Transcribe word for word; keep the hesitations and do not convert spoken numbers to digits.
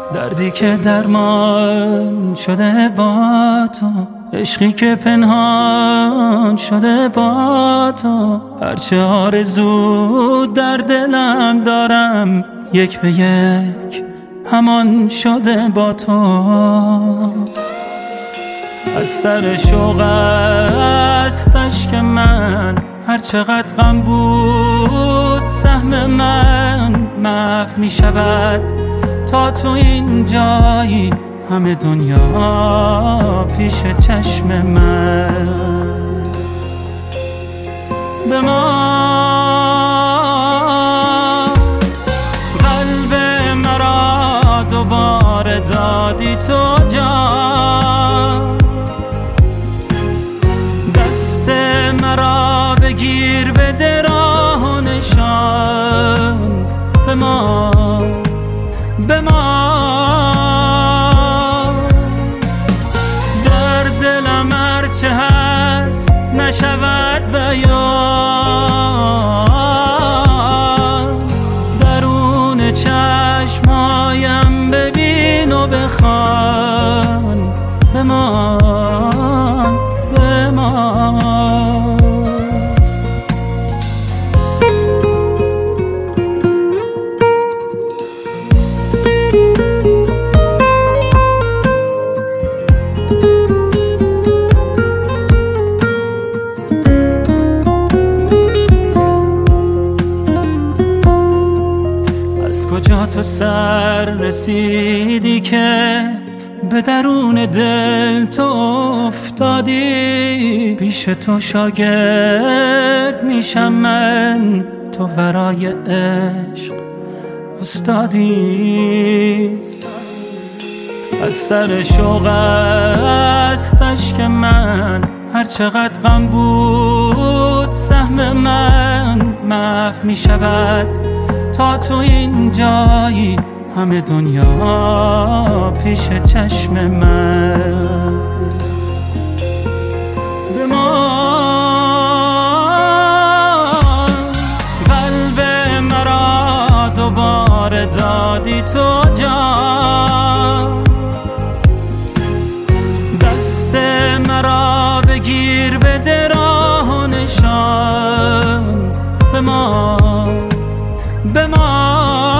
دردی که درمان شده با تو، عشقی که پنهان شده با تو، هرچه آرزو در دلم دارم یک به یک همان شده با تو. از سر شوق است اشک من، هر چقدر غم بود سهم من محو می شود تا تو این جایی همه دنیا پیش چشم من. به ما قلب مرا دوباره دادی تو جان، دست مرا بگیر بده راه و نشان. به ما به ما در دلم هرچه هست نشود بیان، درون چشمایم ببین و بخوان. بمان بمان کجا تو سر رسیدی که به درون دل تو افتادی؟ پیش تو شاگرد میشم من، تو ورای عشق استادی. از سر شوق است اشک من، هر چقدر غم بود سهم من محو می شود تا تو این جایی همه دنیا پیش چشم من. به ما قلب مرا دوباره دادی تو جان، دست مرا بگیر بده راه و نشان. به ما به ما